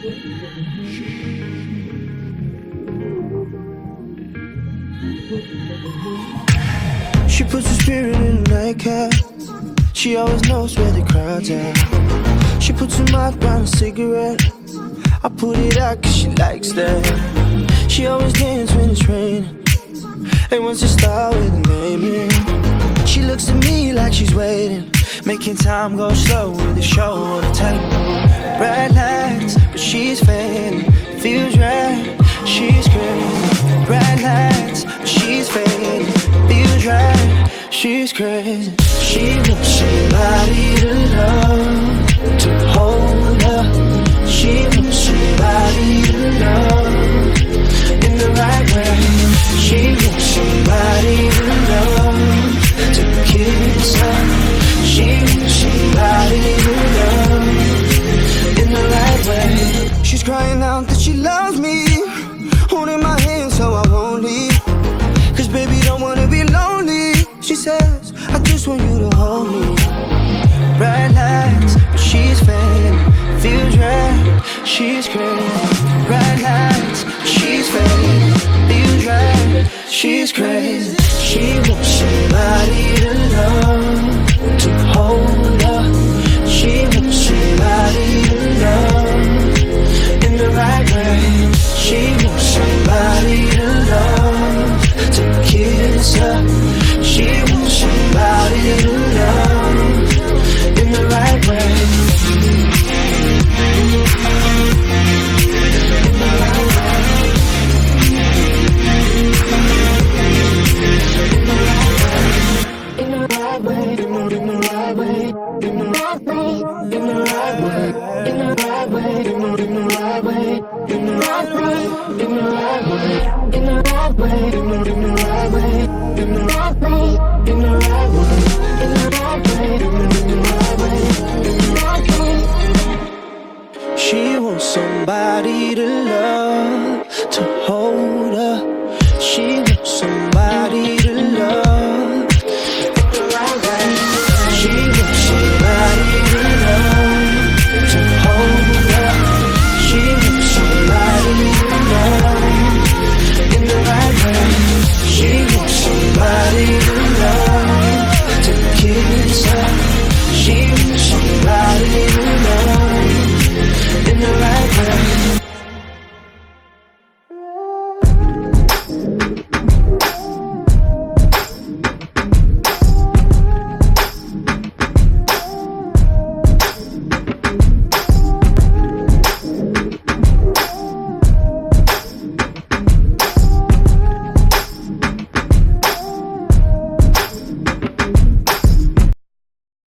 She puts her spirit in a nightcap. She always knows where the crowd's at. She puts her mouth around a cigarette. I put it out cause she likes that. She always dances when it's raining and wants to start with a name in. She looks at me like she's waiting, making time go slow with the show on the table. Bright lights, but she's fading. Feels right, she's crazy. Bright lights, but she's fading. Feels right, she's crazy. She wants somebody to love, to hold her. She wants somebody to love in the right way. She wants somebody to love, to kiss her. She wants somebody to love in the right way. She's crying out that she loves me, holding my hand so I won't leave. Cause baby don't wanna be lonely. She says, I just want you to hold me. Bright lights, but she's fading. Feels right, she's crazy. Bright lights, but she's fading. Feels right, she's crazy. She wants somebody to love, to hold her. She wants somebody to love in the right way. She wants somebody to love, to kiss her. She wants somebody to love in the right way. She wants somebody to love, to hold